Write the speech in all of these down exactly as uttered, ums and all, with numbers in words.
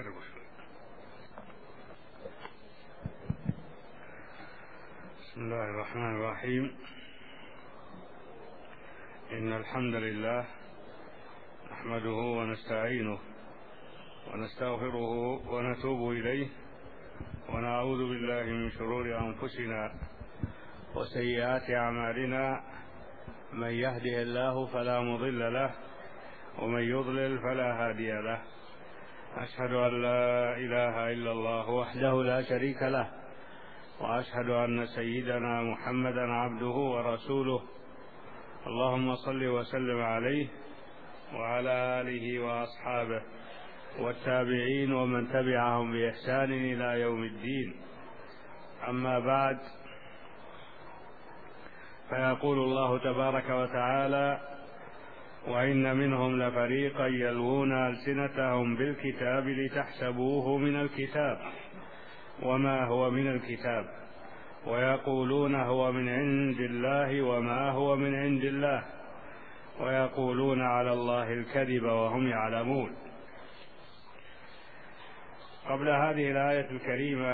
جرب. بسم الله الرحمن الرحيم. إن الحمد لله نحمده ونستعينه ونستغفره ونتوب إليه ونعوذ بالله من شرور أنفسنا وسيئات أعمالنا. من يهده الله فلا مضل له ومن يضلل فلا هادي له. أشهد أن لا إله إلا الله وحده لا شريك له، وأشهد أن سيدنا محمدا عبده ورسوله. اللهم صل وسلم عليه وعلى آله وأصحابه والتابعين ومن تبعهم بإحسان إلى يوم الدين. أما بعد، فيقول الله تبارك وتعالى: وإن منهم لفريقا يلوون ألسنتهم بالكتاب لتحسبوه من الكتاب وما هو من الكتاب ويقولون هو من عند الله وما هو من عند الله ويقولون على الله الكذب وهم يعلمون. قبل هذه الآية الكريمة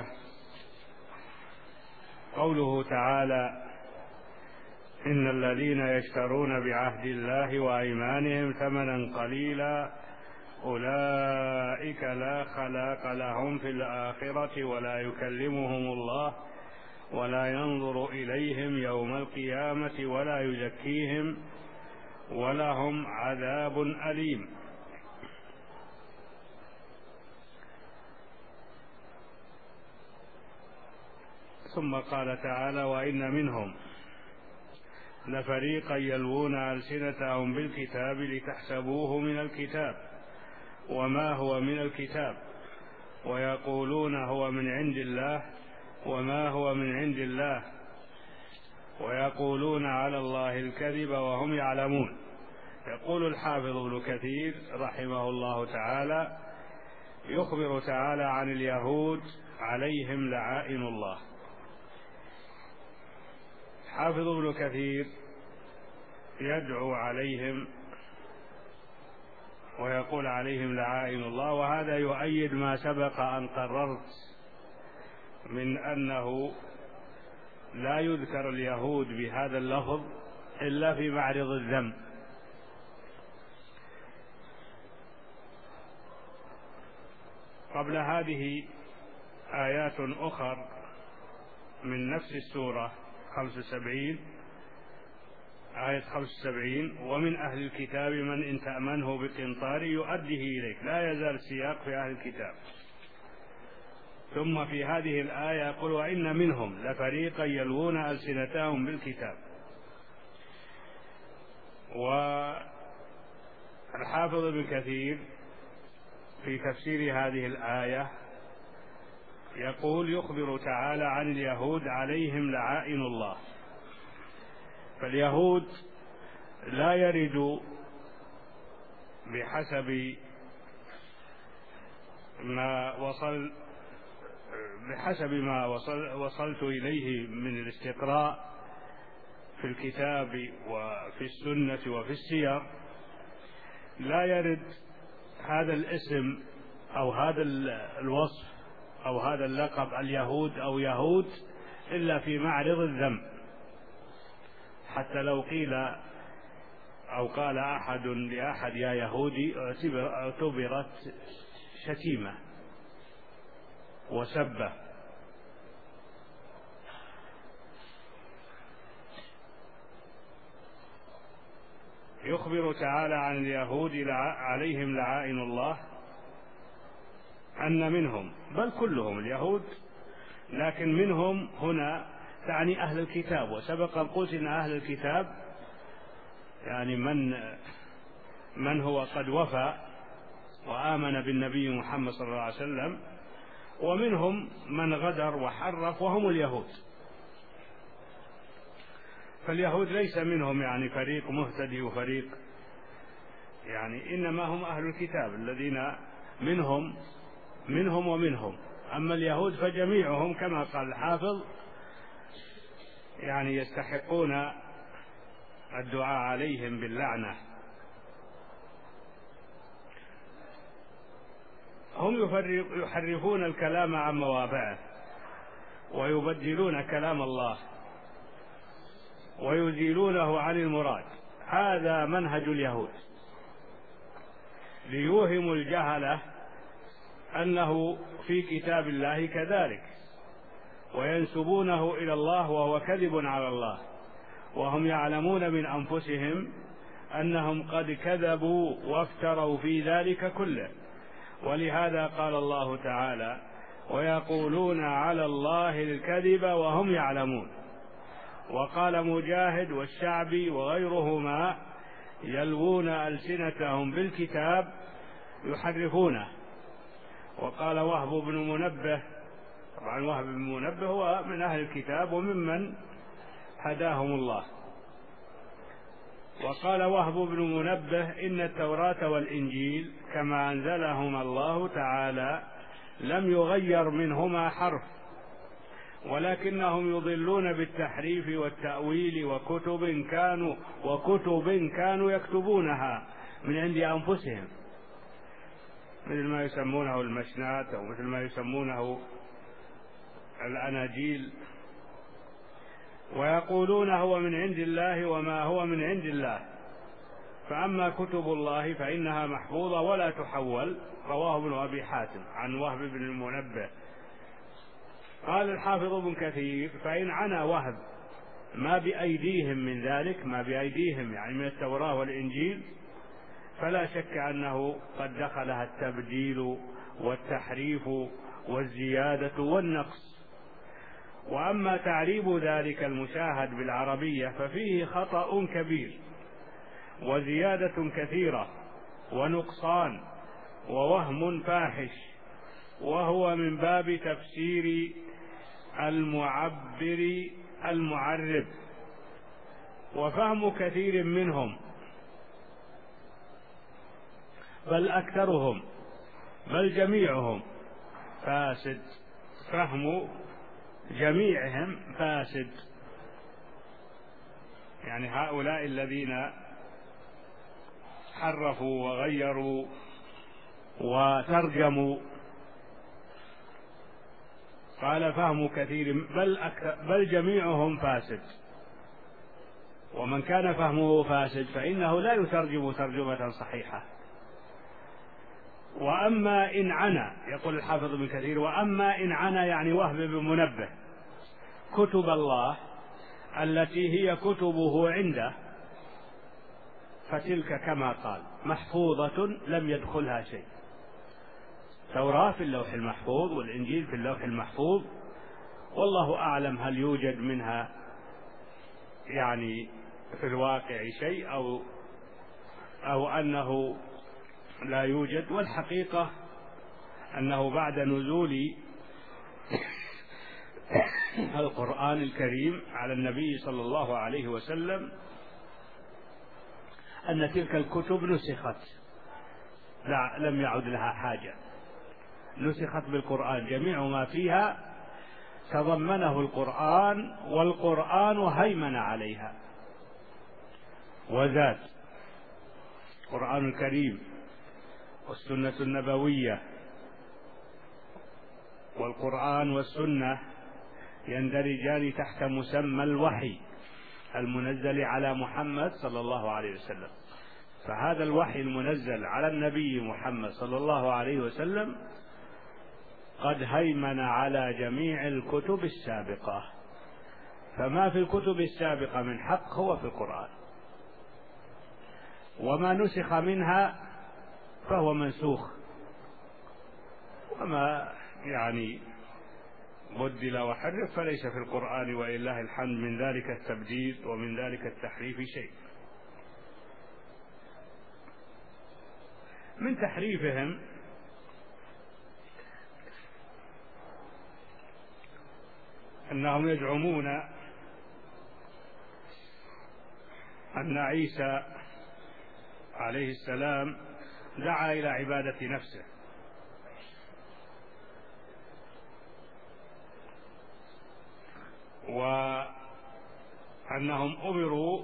قوله تعالى: إن الذين يشترون بعهد الله وأيمانهم ثمنا قليلا أولئك لا خلاق لهم في الآخرة ولا يكلمهم الله ولا ينظر إليهم يوم القيامة ولا يزكيهم ولهم عذاب أليم. ثم قال تعالى: وإن منهم لفريقا يلوون ألسنتهم بالكتاب لتحسبوه من الكتاب وما هو من الكتاب ويقولون هو من عند الله وما هو من عند الله ويقولون على الله الكذب وهم يعلمون. يقول الحافظ ابن كثير رحمه الله تعالى: يخبر تعالى عن اليهود عليهم لعائن الله. حافظ ابن كثير يدعو عليهم ويقول عليهم لعائن الله، وهذا يؤيد ما سبق أن قررت من أنه لا يذكر اليهود بهذا اللفظ إلا في معرض الذم. قبل هذه آيات أخر من نفس السورة خمس وسبعين، آية خمس وسبعين: ومن أهل الكتاب من إن تأمنه بقنطار يؤديه إليك. لا يزال السياق في أهل الكتاب. ثم في هذه الآية يقول: وإن منهم لفريقا يلوون ألسنتهم بالكتاب. والحافظ ابن كثير في تفسير هذه الآية يقول: يخبر تعالى عن اليهود عليهم لعائن الله. فاليهود لا يرد بحسب ما وصل بحسب ما وصل وصلت إليه من الاستقراء في الكتاب وفي السنة وفي السير، لا يرد هذا الاسم أو هذا الوصف أو هذا اللقب اليهود أو يهود إلا في معرض الذم. حتى لو قيل أو قال أحد لأحد يا يهودي اعتبرت شتيمة وسبة. يخبر تعالى عن اليهود عليهم لعائن الله أن منهم، بل كلهم اليهود، لكن منهم هنا تعني أهل الكتاب. وسبق القول إن أهل الكتاب يعني من من هو قد وفى وآمن بالنبي محمد صلى الله عليه وسلم، ومنهم من غدر وحرف وهم اليهود. فاليهود ليس منهم يعني فريق مهتدي وفريق، يعني إنما هم أهل الكتاب الذين منهم منهم ومنهم. أما اليهود فجميعهم كما قال الحافظ يعني يستحقون الدعاء عليهم باللعنة. هم يحرفون الكلام عن مواضعه ويبدلون كلام الله ويزيلونه عن المراد. هذا منهج اليهود ليوهموا الجهلة أنه في كتاب الله كذلك، وينسبونه إلى الله وهو كذب على الله، وهم يعلمون من أنفسهم أنهم قد كذبوا وافتروا في ذلك كله. ولهذا قال الله تعالى: ويقولون على الله الكذب وهم يعلمون. وقال مجاهد والشعبي وغيرهما: يلوون ألسنتهم بالكتاب يحرفونه. وقال وهب بن منبه، طبعا وهب بن منبه هو من أهل الكتاب وممن هداهم الله. وقال وهب بن منبه: إن التوراة والإنجيل كما أنزلهما الله تعالى لم يغير منهما حرف، ولكنهم يضلون بالتحريف والتأويل وكتب كانوا وكتب كانوا يكتبونها من عند أنفسهم، مثل ما يسمونه المشنات أو مثل ما يسمونه الأناجيل، ويقولون هو من عند الله وما هو من عند الله. فأما كتب الله فإنها محفوظة ولا تحول. رواه ابن أبي حاتم عن وهب بن المنبه. قال الحافظ ابن كثير: فإن عنا وهب ما بأيديهم من ذلك، ما بأيديهم يعني من التوراة والإنجيل، فلا شك أنه قد دخلها التبديل والتحريف والزيادة والنقص. وأما تعريب ذلك المشاهد بالعربية ففيه خطأ كبير وزيادة كثيرة ونقصان ووهم فاحش، وهو من باب تفسير المعبر المعرب. وفهم كثير منهم بل أكثرهم بل جميعهم فاسد، فهم جميعهم فاسد. يعني هؤلاء الذين حرفوا وغيروا وترجموا، قال فهم كثير بل, بل جميعهم فاسد. ومن كان فهمه فاسد فإنه لا يترجم ترجمة صحيحة. وأما إن عنا، يقول الحافظ ابن كثير: وأما إن عنا يعني وهب بن منبه كتب الله التي هي كتبه عنده، فتلك كما قال محفوظة لم يدخلها شيء. توراة في اللوح المحفوظ والإنجيل في اللوح المحفوظ، والله أعلم هل يوجد منها يعني في الواقع شيء أو أو أنه لا يوجد. والحقيقة أنه بعد نزول القرآن الكريم على النبي صلى الله عليه وسلم أن تلك الكتب نسخت، لا لم يعد لها حاجة، نسخت بالقرآن. جميع ما فيها تضمنه القرآن، والقرآن هيمن عليها وزاد. القرآن الكريم والسنة النبوية والقرآن والسنة يندرجان تحت مسمى الوحي المنزل على محمد صلى الله عليه وسلم. فهذا الوحي المنزل على النبي محمد صلى الله عليه وسلم قد هيمن على جميع الكتب السابقة، فما في الكتب السابقة من حق هو في القرآن، وما نسخ منها فهو منسوخ، وما يعني بدل وحرف فليس في القرآن، ولله الحمد، من ذلك التبديل ومن ذلك التحريف شيء. من تحريفهم أنهم يزعمون أن عيسى عليه السلام دعا إلى عبادة نفسه، وأنهم أمروا،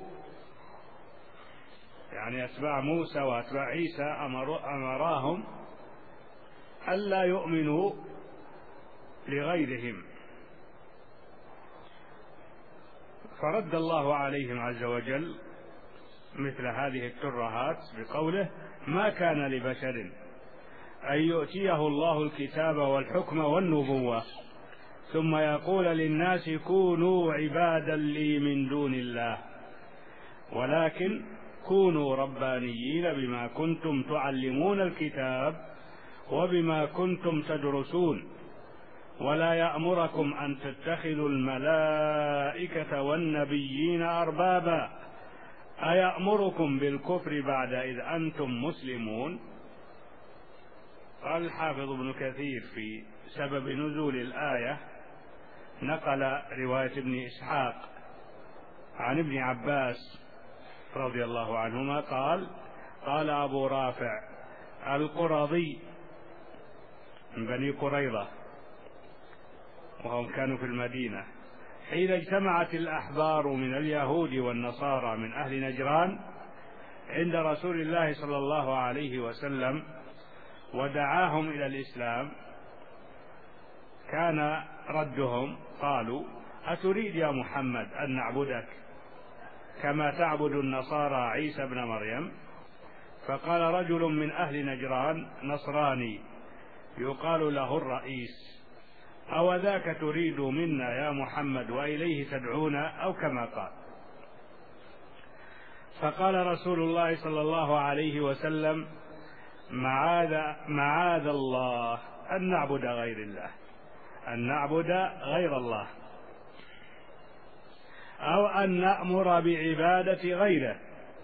يعني أتباع موسى وأتباع عيسى أمراهم ألا يؤمنوا لغيرهم، فرد الله عليهم عز وجل مثل هذه الترهات بقوله: ما كان لبشر أن يؤتيه الله الكتاب والحكم والنبوة ثم يقول للناس كونوا عبادا لي من دون الله، ولكن كونوا ربانيين بما كنتم تعلمون الكتاب وبما كنتم تدرسون، ولا يأمركم أن تتخذوا الملائكة والنبيين أربابا أيأمركم بالكفر بعد إذ أنتم مسلمون. قال الحافظ ابن كثير في سبب نزول الآية، نقل رواية ابن إسحاق عن ابن عباس رضي الله عنهما قال: قال أبو رافع القرظي من بني قريظة وهم كانوا في المدينة، حين اجتمعت الأحبار من اليهود والنصارى من أهل نجران عند رسول الله صلى الله عليه وسلم ودعاهم إلى الإسلام، كان ردهم قالوا: أتريد يا محمد أن نعبدك كما تعبد النصارى عيسى ابن مريم؟ فقال رجل من أهل نجران نصراني يقال له الرئيس: أو ذاك تريد منا يا محمد وإليه تدعونا؟ أو كما قال. فقال رسول الله صلى الله عليه وسلم: معاذ, معاذ الله أن نعبد غير الله أن نعبد غير الله أو أن نأمر بعبادة غيره،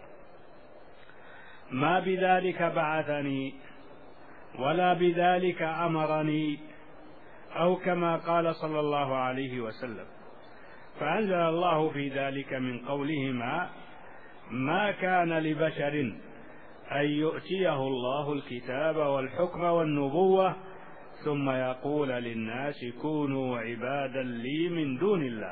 ما بذلك بعثني ولا بذلك أمرني، أو كما قال صلى الله عليه وسلم. فأنزل الله في ذلك من قولهما: ما كان لبشر أن يؤتيه الله الكتاب والحكم والنبوة ثم يقول للناس كونوا عبادا لي من دون الله.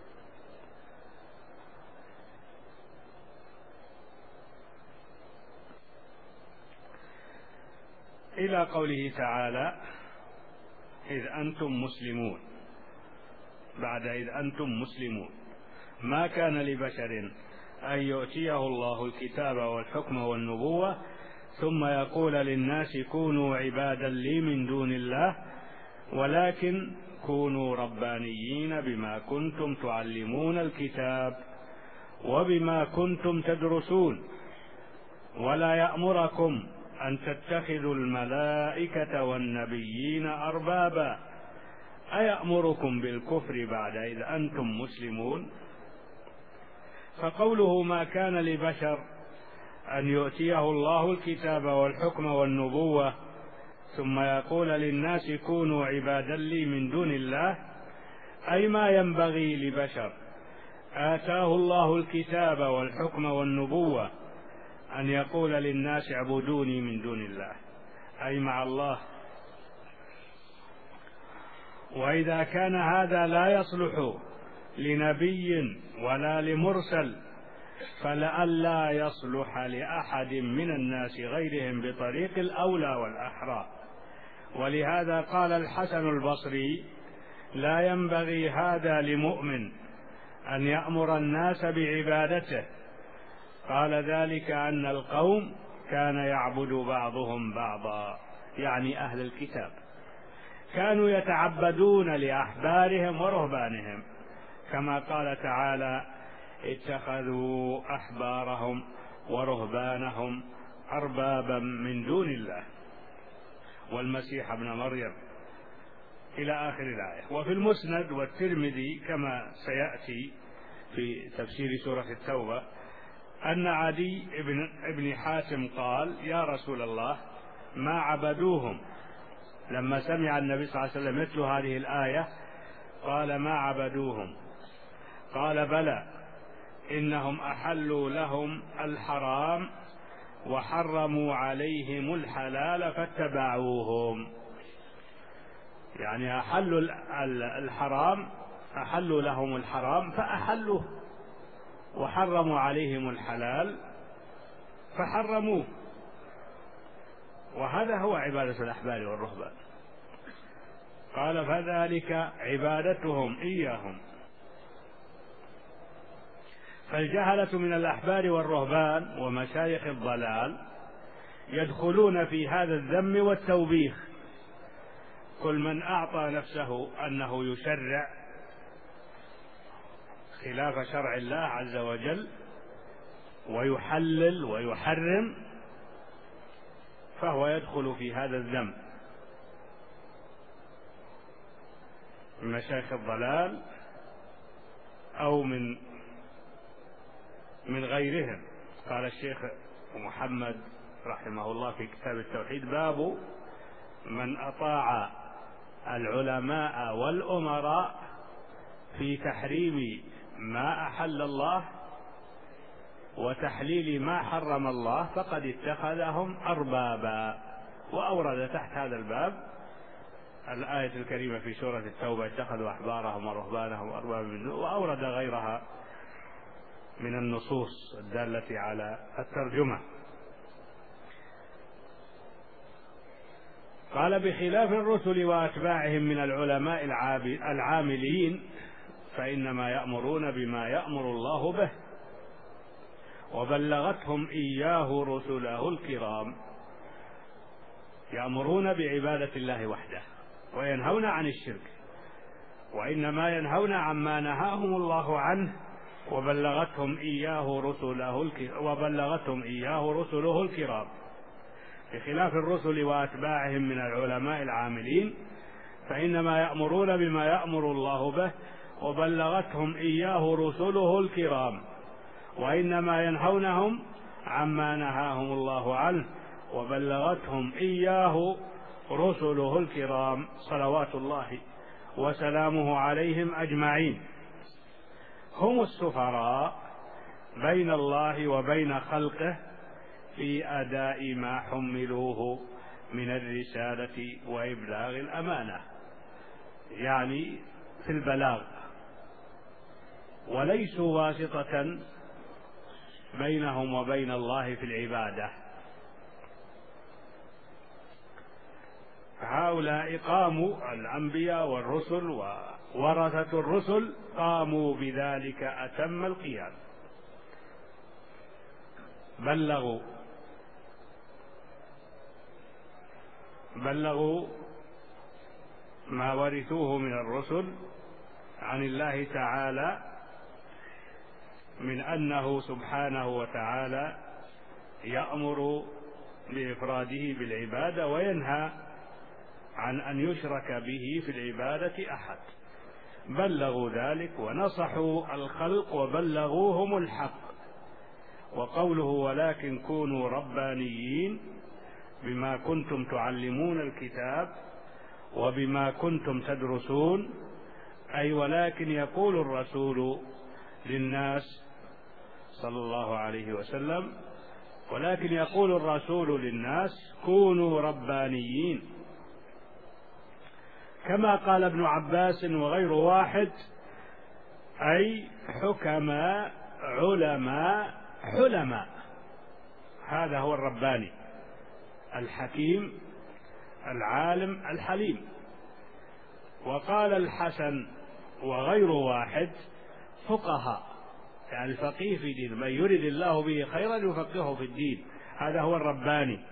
إلى قوله تعالى: إذ أنتم مسلمون، بعد إذ أنتم مسلمون. ما كان لبشر أن يؤتيه الله الكتاب والحكم والنبوة ثم يقول للناس كونوا عبادا لي من دون الله، ولكن كونوا ربانيين بما كنتم تعلمون الكتاب وبما كنتم تدرسون، ولا يأمركم أن تتخذوا الملائكة والنبيين أربابا أيأمركم بالكفر بعد إذ أنتم مسلمون. فقوله ما كان لبشر أن يؤتيه الله الكتاب والحكم والنبوة ثم يقول للناس كونوا عبادا لي من دون الله، أي ما ينبغي لبشر آتاه الله الكتاب والحكم والنبوة أن يقول للناس اعبدوني من دون الله، أي مع الله. وإذا كان هذا لا يصلح لنبي ولا لمرسل فلئلا يصلح لأحد من الناس غيرهم بطريق الأولى والأحرى. ولهذا قال الحسن البصري: لا ينبغي هذا لمؤمن أن يأمر الناس بعبادته. قال ذلك أن القوم كان يعبد بعضهم بعضا، يعني أهل الكتاب كانوا يتعبدون لأحبارهم ورهبانهم، كما قال تعالى: اتخذوا أحبارهم ورهبانهم أربابا من دون الله والمسيح ابن مريم، إلى آخر الآية. وفي المسند والترمذي كما سيأتي في تفسير سورة التوبة أن عدي بن ابن حاتم قال: يا رسول الله ما عبدوهم. لما سمع النبي صلى الله عليه وسلم يتلو هذه الآية قال: ما عبدوهم. قال: بلى، إنهم أحلوا لهم الحرام وحرموا عليهم الحلال فاتبعوهم. يعني أحلوا الحرام، أحلوا لهم الحرام فأحلوه، وحرموا عليهم الحلال فحرموه. وهذا هو عبادة الأحبار والرهبان. قال فذلك عبادتهم إياهم. فالجهلة من الأحبار والرهبان ومشايخ الضلال يدخلون في هذا الذم والتوبيخ. كل من أعطى نفسه أنه يشرع خلاف شرع الله عز وجل ويحلل ويحرم فهو يدخل في هذا الذم من مشايخ الضلال أو من من غيرهم. قال الشيخ محمد رحمه الله في كتاب التوحيد: باب من أطاع العلماء والأمراء في تحريم ما أحل الله وتحليل ما حرم الله فقد اتخذهم أربابا. وأورد تحت هذا الباب الآية الكريمة في سورة التوبة: اتخذوا أحبارهم ورهبانهم أربابا من دون، وأورد غيرها من النصوص الدالة على الترجمة. قال: بخلاف الرسل وأتباعهم من العلماء العاملين فإنما يأمرون بما يأمر الله به وبلغتهم إياه رسله الكرام. يأمرون بعبادة الله وحده وينهون عن الشرك، وإنما ينهون عما نهاهم الله عنه وبلغتهم إياه رسله وبلغتهم إياه رسله الكرام. بخلاف الرسل وأتباعهم من العلماء العاملين فإنما يأمرون بما يأمر الله به وبلغتهم إياه رسله الكرام، وإنما ينهونهم عما نهاهم الله عنه وبلغتهم إياه رسله الكرام صلوات الله وسلامه عليهم أجمعين. هم السفراء بين الله وبين خلقه في أداء ما حملوه من الرسالة وإبلاغ الأمانة، يعني في البلاغ، وليسوا واسطة بينهم وبين الله في العبادة. هؤلاء قاموا الأنبياء والرسل وورثة الرسل قاموا بذلك أتم القيام. بلغوا بلغوا ما ورثوه من الرسل عن الله تعالى من أنه سبحانه وتعالى يأمر بإفراده بالعبادة وينهى عن أن يشرك به في العبادة أحد. بلغوا ذلك ونصحوا الخلق وبلغوهم الحق. وقوله: ولكن كونوا ربانيين بما كنتم تعلمون الكتاب وبما كنتم تدرسون، أي ولكن يقول الرسول للناس صلى الله عليه وسلم ولكن يقول الرسول للناس: كونوا ربانيين، كما قال ابن عباس وغير واحد، أي حكماء علماء حلماء. هذا هو الرباني، الحكيم العالم الحليم. وقال الحسن وغير واحد: فقهاء، يعني الفقيه في دين، من يرد الله به خيرا يفقهه في الدين، هذا هو الرباني.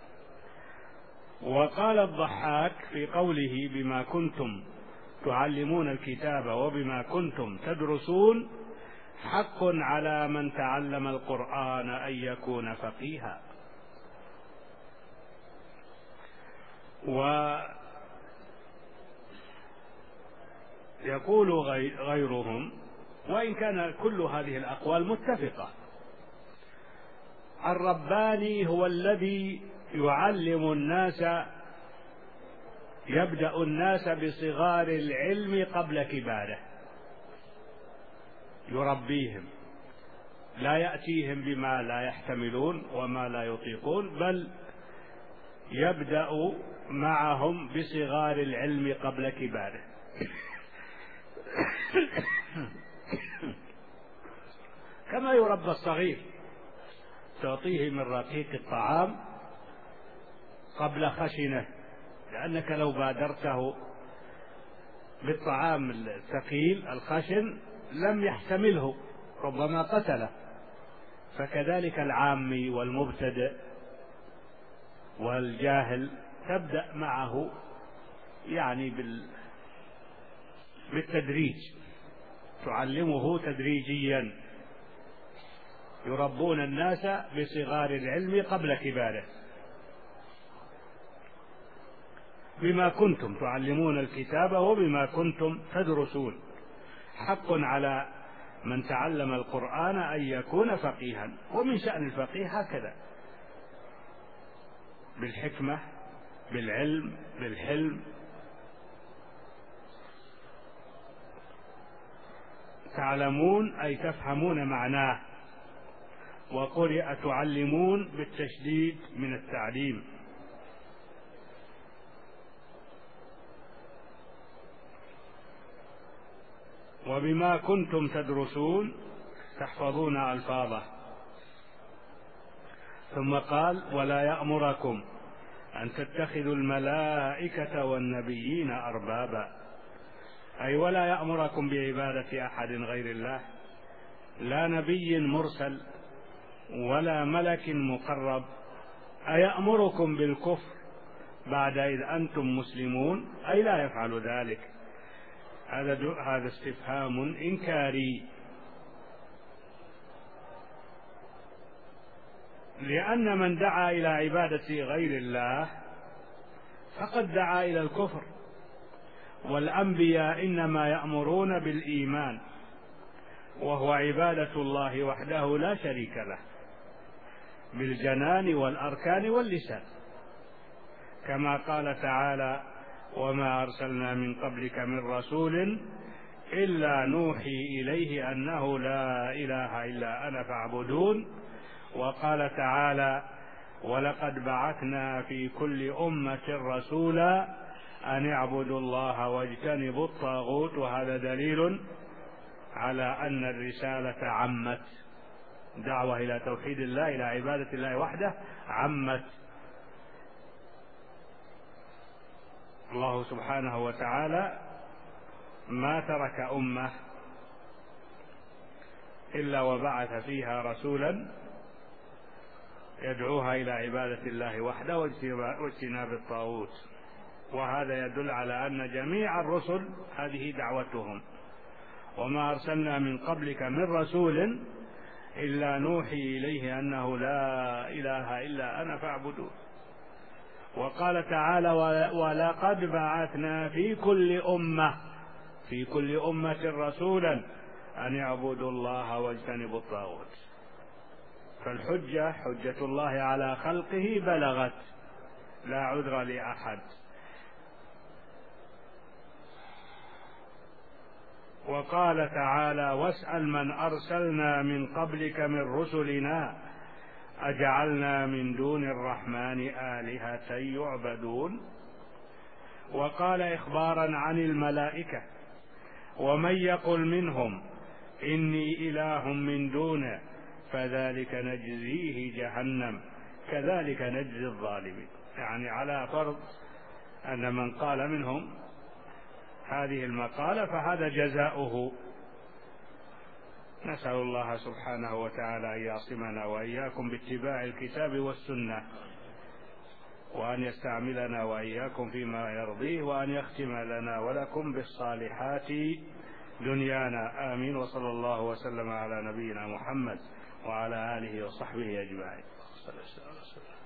وقال الضحاك في قوله: بما كنتم تعلمون الكتاب وبما كنتم تدرسون، حق على من تعلم القرآن أن يكون فقيها. ويقول غيرهم، وإن كان كل هذه الأقوال متفقة: الرباني هو الذي يعلم الناس، يبدأ الناس بصغار العلم قبل كباره، يربيهم، لا يأتيهم بما لا يحتملون وما لا يطيقون، بل يبدأ معهم بصغار العلم قبل كباره. كما يربى الصغير، تعطيه من رقيق الطعام قبل خشنه، لأنك لو بادرته بالطعام الثقيل الخشن لم يحتمله، ربما قتله. فكذلك العامي والمبتدئ والجاهل تبدأ معه يعني بالتدريج، تعلمه تدريجيا. يربون الناس بصغار العلم قبل كباره، بما كنتم تعلمون الكتاب وبما كنتم تدرسون. حق على من تعلم القرآن أن يكون فقيها، ومن شأن الفقيه هكذا، بالحكمة بالعلم بالحلم. تعلمون أي تفهمون معناه، وقرئ تعلمون بالتشديد من التعليم. وبما كنتم تدرسون تحفظون ألفاظه. ثم قال ولا يأمركم أن تتخذوا الملائكة والنبيين أربابا، أي ولا يأمركم بعبادة أحد غير الله، لا نبي مرسل ولا ملك مقرب. أيأمركم بالكفر بعد إذ أنتم مسلمون؟ أي لا يفعل ذلك. هذا هذا استفهام إنكاري، لأن من دعا إلى عبادة غير الله فقد دعا إلى الكفر. والأنبياء إنما يأمرون بالإيمان، وهو عبادة الله وحده لا شريك له، بالجنان والأركان واللسان، كما قال تعالى وما أرسلنا من قبلك من رسول إلا نوحي إليه أنه لا إله إلا أنا فاعبدون. وقال تعالى ولقد بعثنا في كل أمة رسولا أن اعبدوا الله واجتنبوا الطاغوت. وهذا دليل على أن الرسالة عمت، دعوة إلى توحيد الله إلى عبادة الله وحده عمت. الله سبحانه وتعالى ما ترك أمة إلا وبعث فيها رسولا يدعوها إلى عبادة الله وحده واجتناب الطاغوت. وهذا يدل على أن جميع الرسل هذه دعوتهم. وما أرسلنا من قبلك من رسول إلا نوحي إليه أنه لا إله إلا أنا فاعبدون. وقال تعالى ولقد بعثنا في كل أمة في كل أمة رسولا أن يعبدوا الله واجتنبوا الطاغوت. فالحجة حجة الله على خلقه بلغت، لا عذر لأحد. وقال تعالى واسأل من أرسلنا من قبلك من رسلنا أجعلنا من دون الرحمن آلهة يعبدون. وقال إخبارا عن الملائكة ومن يقل منهم إني إله من دونه فذلك نجزيه جهنم كذلك نجزي الظالمين. يعني على فرض أن من قال منهم هذه المقالة فهذا جزاؤه. نسأل الله سبحانه وتعالى أن يعصمنا وإياكم باتباع الكتاب والسنة، وأن يستعملنا وإياكم فيما يرضيه، وأن يختم لنا ولكم بالصالحات دنيانا. آمين. وصلى الله وسلم على نبينا محمد وعلى آله وصحبه أجمعين.